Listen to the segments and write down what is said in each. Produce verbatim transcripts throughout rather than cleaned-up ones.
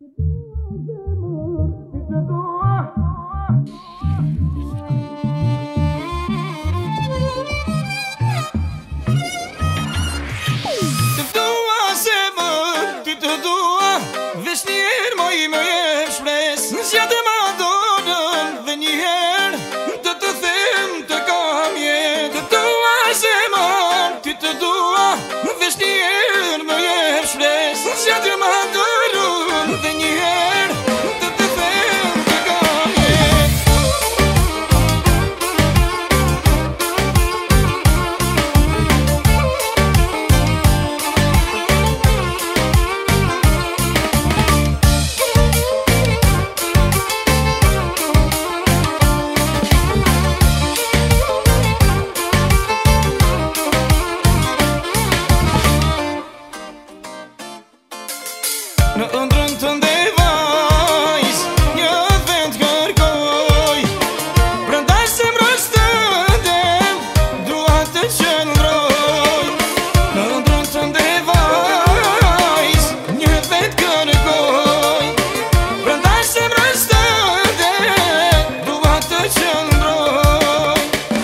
Në ëndrën të ndevajs, një vend kërkoj. Prandaj zemrës tëndem, dua të qëndroj. Në ëndrën të ndevajs, një vend kërkoj. Prandaj zemrës tëndem, dua të qëndroj.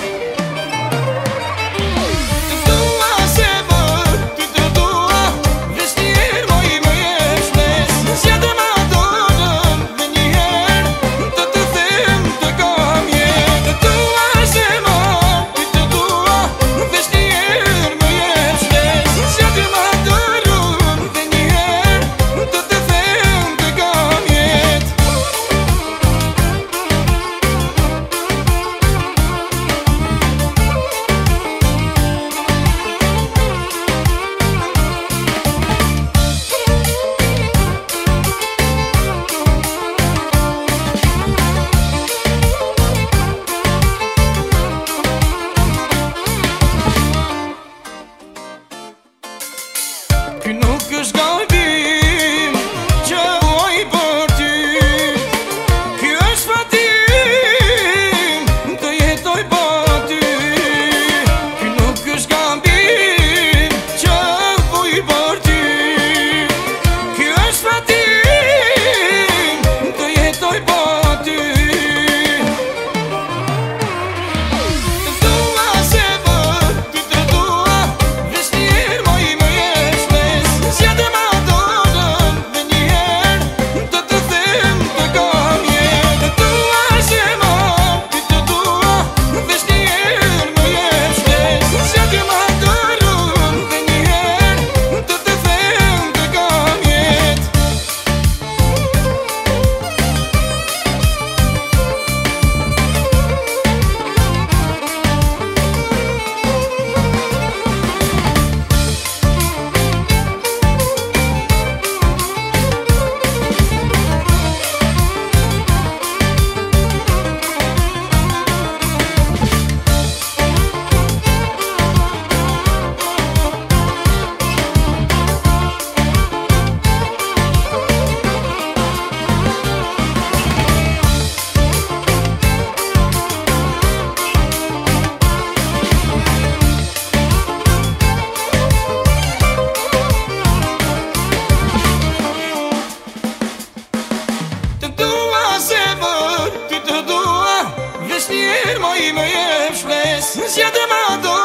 Të dua zemër, ty të dua, veç njerë moj më jesh mes. Zjedë ma dorën dhe njëherë, të të them të kam jetë. Të dua zemër, ty të dua, veç njerë më jesh mes. Zjedë ma dorën dhe njëherë, të të them të kam jetë. Ky nuk është gabim që vuaj për ty. Ky është fatim të jetoj pa ty. Ky nuk është gabim që vuaj për ty. Ky është fatim të jetoj pa ty. Të dua zemër, ty të dua, veç njerë moj më jesh mes. Zjedë ma dorën dhe njëherë, të të them të kam jetë. Të dua zemër, ty të dua, veç njerë më jesh mes. Zjedë ma dorën dhe njëherë, të të them të kam jetë. Të dua zemër, ty të dua, veç njerë moj më jesh mes. Zjedë ma dorën